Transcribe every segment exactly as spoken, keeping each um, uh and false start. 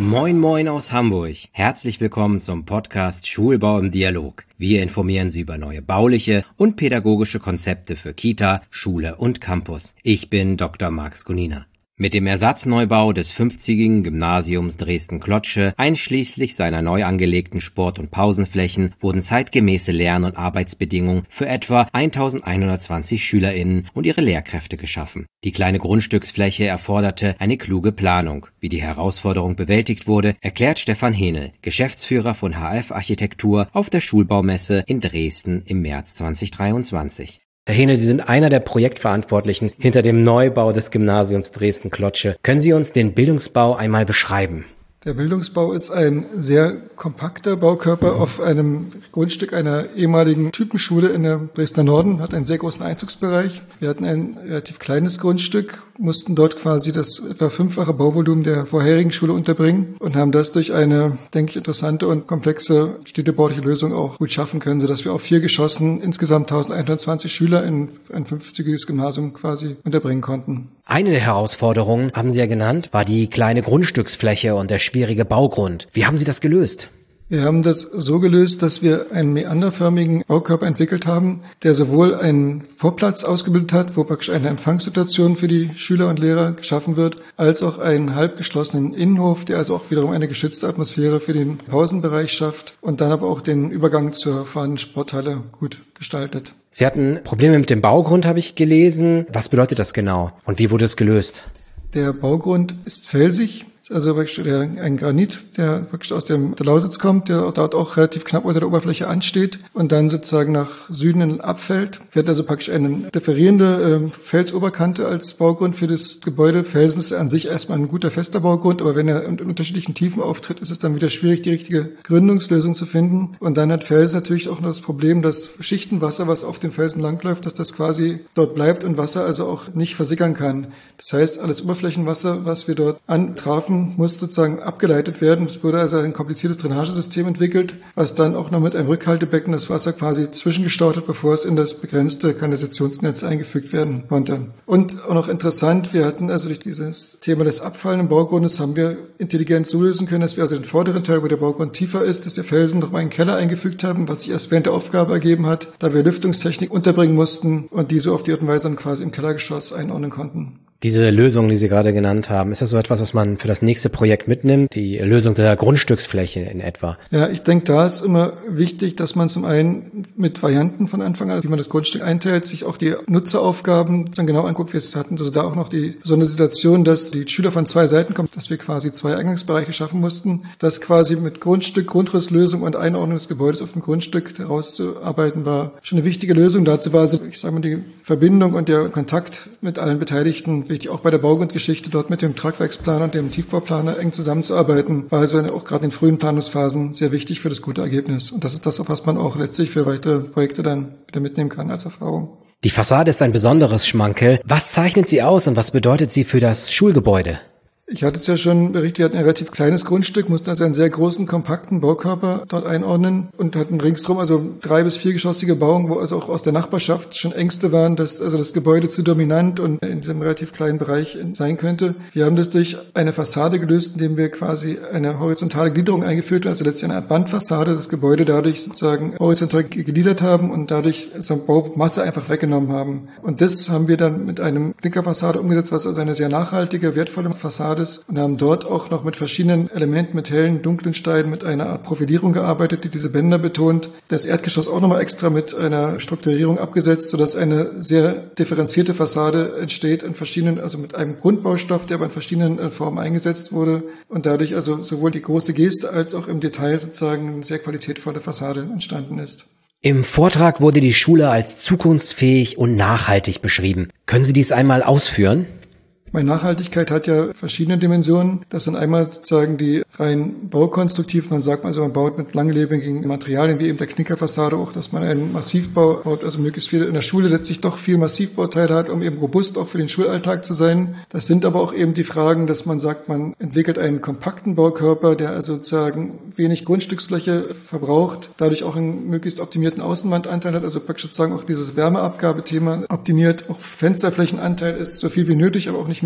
Moin Moin aus Hamburg. Herzlich willkommen zum Podcast Schulbau im Dialog. Wir informieren Sie über neue bauliche und pädagogische Konzepte für Kita, Schule und Campus. Ich bin Doktor Max Gunina. Mit dem Ersatzneubau des fünfzigigen Gymnasiums Dresden-Klotzsche einschließlich seiner neu angelegten Sport- und Pausenflächen wurden zeitgemäße Lern- und Arbeitsbedingungen für etwa eintausendeinhundertzwanzig SchülerInnen und ihre Lehrkräfte geschaffen. Die kleine Grundstücksfläche erforderte eine kluge Planung. Wie die Herausforderung bewältigt wurde, erklärt Stefan Hähnel, Geschäftsführer von H F Architektur auf der Schulbaumesse in Dresden im März zweitausenddreiundzwanzig. Herr Hähnel, Sie sind einer der Projektverantwortlichen hinter dem Neubau des Gymnasiums Dresden-Klotzsche. Können Sie uns den Bildungsbau einmal beschreiben? Der Bildungsbau ist ein sehr kompakter Baukörper auf einem Grundstück einer ehemaligen Typenschule in der Dresdner Norden, hat einen sehr großen Einzugsbereich. Wir hatten ein relativ kleines Grundstück, mussten dort quasi das etwa fünffache Bauvolumen der vorherigen Schule unterbringen und haben das durch eine, denke ich, interessante und komplexe städtebauliche Lösung auch gut schaffen können, sodass wir auf vier Geschossen insgesamt eintausendeinhundertzwanzig Schüler in ein fünfzigiges Gymnasium quasi unterbringen konnten. Eine der Herausforderungen, haben Sie ja genannt, war die kleine Grundstücksfläche und der schwierige Baugrund. Wie haben Sie das gelöst? Wir haben das so gelöst, dass wir einen meanderförmigen Baukörper entwickelt haben, der sowohl einen Vorplatz ausgebildet hat, wo praktisch eine Empfangssituation für die Schüler und Lehrer geschaffen wird, als auch einen halb geschlossenen Innenhof, der also auch wiederum eine geschützte Atmosphäre für den Pausenbereich schafft und dann aber auch den Übergang zur fahrenden Sporthalle gut gestaltet. Sie hatten Probleme mit dem Baugrund, habe ich gelesen. Was bedeutet das genau und wie wurde es gelöst? Der Baugrund ist felsig. Also praktisch der, ein Granit, der praktisch aus dem, der Lausitz kommt, der dort auch relativ knapp unter der Oberfläche ansteht und dann sozusagen nach Süden abfällt. Wir hatten also praktisch eine differierende äh, Felsoberkante als Baugrund für das Gebäude. Felsen ist an sich erstmal ein guter fester Baugrund, aber wenn er in unterschiedlichen Tiefen auftritt, ist es dann wieder schwierig, die richtige Gründungslösung zu finden. Und dann hat Felsen natürlich auch noch das Problem, dass Schichtenwasser, was auf dem Felsen langläuft, dass das quasi dort bleibt und Wasser also auch nicht versickern kann. Das heißt, alles Oberflächenwasser, was wir dort antrafen, muss sozusagen abgeleitet werden. Es wurde also ein kompliziertes Drainagesystem entwickelt, was dann auch noch mit einem Rückhaltebecken das Wasser quasi zwischengestaut hat, bevor es in das begrenzte Kanalisationsnetz eingefügt werden konnte. Und auch noch interessant, wir hatten also durch dieses Thema des abfallenden Baugrundes haben wir intelligent so lösen können, dass wir also den vorderen Teil, wo der Baugrund tiefer ist, dass der Felsen noch mal einen Keller eingefügt haben, was sich erst während der Aufgabe ergeben hat, da wir Lüftungstechnik unterbringen mussten und die so auf die Art und Weise dann quasi im Kellergeschoss einordnen konnten. Diese Lösung, die Sie gerade genannt haben, ist das so etwas, was man für das nächste Projekt mitnimmt? Die Lösung der Grundstücksfläche in etwa? Ja, ich denke, da ist immer wichtig, dass man zum einen mit Varianten von Anfang an, wie man das Grundstück einteilt, sich auch die Nutzeraufgaben dann genau anguckt. Wir hatten also da auch noch die besondere Situation, dass die Schüler von zwei Seiten kommen, dass wir quasi zwei Eingangsbereiche schaffen mussten. Das quasi mit Grundstück, Grundrisslösung und Einordnung des Gebäudes auf dem Grundstück herauszuarbeiten, war schon eine wichtige Lösung. Dazu war also, ich sage mal, die Verbindung und der Kontakt mit allen Beteiligten wichtig, auch bei der Baugrundgeschichte dort mit dem Tragwerksplaner und dem Tiefbauplaner eng zusammenzuarbeiten, war also auch gerade in frühen Planungsphasen sehr wichtig für das gute Ergebnis. Und das ist das, was man auch letztlich für weitere Projekte dann wieder mitnehmen kann als Erfahrung. Die Fassade ist ein besonderes Schmankerl. Was zeichnet sie aus und was bedeutet sie für das Schulgebäude? Ich hatte es ja schon berichtet, wir hatten ein relativ kleines Grundstück, mussten also einen sehr großen, kompakten Baukörper dort einordnen und hatten ringsrum also drei- bis viergeschossige Bauungen, wo also auch aus der Nachbarschaft schon Ängste waren, dass also das Gebäude zu dominant und in diesem relativ kleinen Bereich sein könnte. Wir haben das durch eine Fassade gelöst, indem wir quasi eine horizontale Gliederung eingeführt haben, also letztlich eine Art Bandfassade, das Gebäude dadurch sozusagen horizontal gegliedert haben und dadurch so Baumasse einfach weggenommen haben. Und das haben wir dann mit einem Klinkerfassade umgesetzt, was also eine sehr nachhaltige, wertvolle Fassade und haben dort auch noch mit verschiedenen Elementen, mit hellen, dunklen Steinen, mit einer Art Profilierung gearbeitet, die diese Bänder betont. Das Erdgeschoss auch nochmal extra mit einer Strukturierung abgesetzt, sodass eine sehr differenzierte Fassade entsteht in verschiedenen, also mit einem Grundbaustoff, der aber in verschiedenen Formen eingesetzt wurde und dadurch also sowohl die große Geste als auch im Detail sozusagen eine sehr qualitätvolle Fassade entstanden ist. Im Vortrag wurde die Schule als zukunftsfähig und nachhaltig beschrieben. Können Sie dies einmal ausführen? Meine Nachhaltigkeit hat ja verschiedene Dimensionen. Das sind einmal sozusagen die rein baukonstruktiv. Man sagt also, man baut mit langlebigen Materialien, wie eben der Knickerfassade auch, dass man einen Massivbau baut, also möglichst viel in der Schule letztlich doch viel Massivbauteile hat, um eben robust auch für den Schulalltag zu sein. Das sind aber auch eben die Fragen, dass man sagt, man entwickelt einen kompakten Baukörper, der also sozusagen wenig Grundstücksfläche verbraucht, dadurch auch einen möglichst optimierten Außenwandanteil hat, also praktisch sozusagen auch dieses Wärmeabgabethema optimiert. Auch Fensterflächenanteil ist so viel wie nötig, aber auch nicht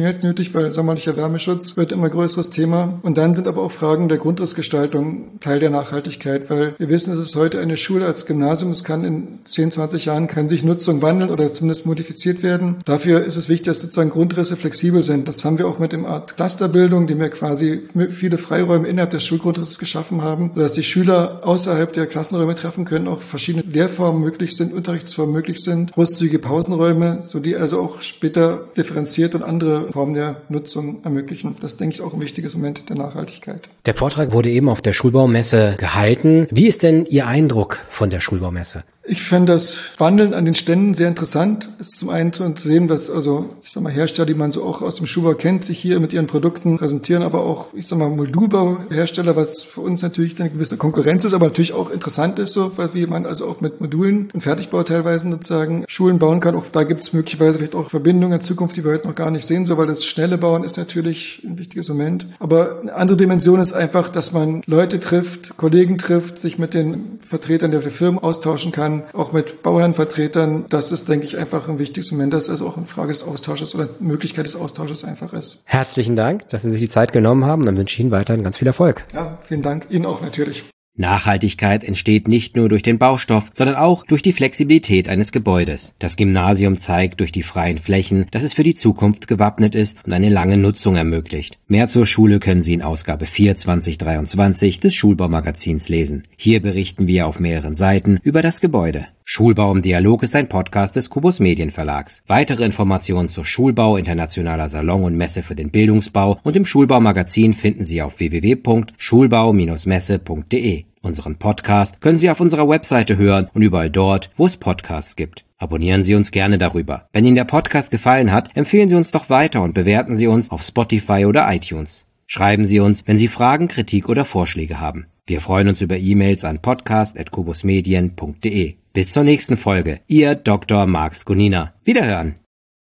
mehr als nötig, weil sommerlicher Wärmeschutz wird immer größeres Thema. Und dann sind aber auch Fragen der Grundrissgestaltung Teil der Nachhaltigkeit, weil wir wissen, es ist heute eine Schule als Gymnasium. Es kann in zehn, zwanzig Jahren kann sich Nutzung wandeln oder zumindest modifiziert werden. Dafür ist es wichtig, dass sozusagen Grundrisse flexibel sind. Das haben wir auch mit dem Art Clusterbildung, dem wir quasi viele Freiräume innerhalb des Schulgrundrisses geschaffen haben, sodass die Schüler außerhalb der Klassenräume treffen können, auch verschiedene Lehrformen möglich sind, Unterrichtsformen möglich sind, großzügige Pausenräume, so die also auch später differenziert und andere Formen der Nutzung ermöglichen. Das, denke ich, auch ein wichtiges Moment der Nachhaltigkeit. Der Vortrag wurde eben auf der Schulbaumesse gehalten. Wie ist denn Ihr Eindruck von der Schulbaumesse? Ich fand das Wandeln an den Ständen sehr interessant. Es ist zum einen zu sehen, dass also, ich sag mal, Hersteller, die man so auch aus dem Schulbau kennt, sich hier mit ihren Produkten präsentieren, aber auch, ich sag mal, Modulbauhersteller, was für uns natürlich eine gewisse Konkurrenz ist, aber natürlich auch interessant ist, so, wie man also auch mit Modulen und Fertigbau teilweise sozusagen Schulen bauen kann. Auch da gibt es möglicherweise vielleicht auch Verbindungen in Zukunft, die wir heute noch gar nicht sehen, so, weil das schnelle Bauen ist natürlich ein wichtiges Moment. Aber eine andere Dimension ist einfach, dass man Leute trifft, Kollegen trifft, sich mit den Vertretern der Firmen austauschen kann, auch mit Bauherrenvertretern. Das ist, denke ich, einfach ein wichtiges Moment, dass es auch eine Frage des Austausches oder Möglichkeit des Austausches einfach ist. Herzlichen Dank, dass Sie sich die Zeit genommen haben. Dann wünsche ich Ihnen weiterhin ganz viel Erfolg. Ja, vielen Dank. Ihnen auch natürlich. Nachhaltigkeit entsteht nicht nur durch den Baustoff, sondern auch durch die Flexibilität eines Gebäudes. Das Gymnasium zeigt durch die freien Flächen, dass es für die Zukunft gewappnet ist und eine lange Nutzung ermöglicht. Mehr zur Schule können Sie in Ausgabe vier zwanzig dreiundzwanzig des Schulbaumagazins lesen. Hier berichten wir auf mehreren Seiten über das Gebäude. Schulbau im Dialog ist ein Podcast des Kubus Medienverlags. Weitere Informationen zur Schulbau, internationaler Salon und Messe für den Bildungsbau und im Schulbaumagazin finden Sie auf w w w punkt schulbau Bindestrich messe punkt d e. Unseren Podcast können Sie auf unserer Webseite hören und überall dort, wo es Podcasts gibt. Abonnieren Sie uns gerne darüber. Wenn Ihnen der Podcast gefallen hat, empfehlen Sie uns doch weiter und bewerten Sie uns auf Spotify oder iTunes. Schreiben Sie uns, wenn Sie Fragen, Kritik oder Vorschläge haben. Wir freuen uns über E-Mails an podcast at kubusmedien punkt d e. Bis zur nächsten Folge. Ihr Doktor Marc Skunina. Wiederhören.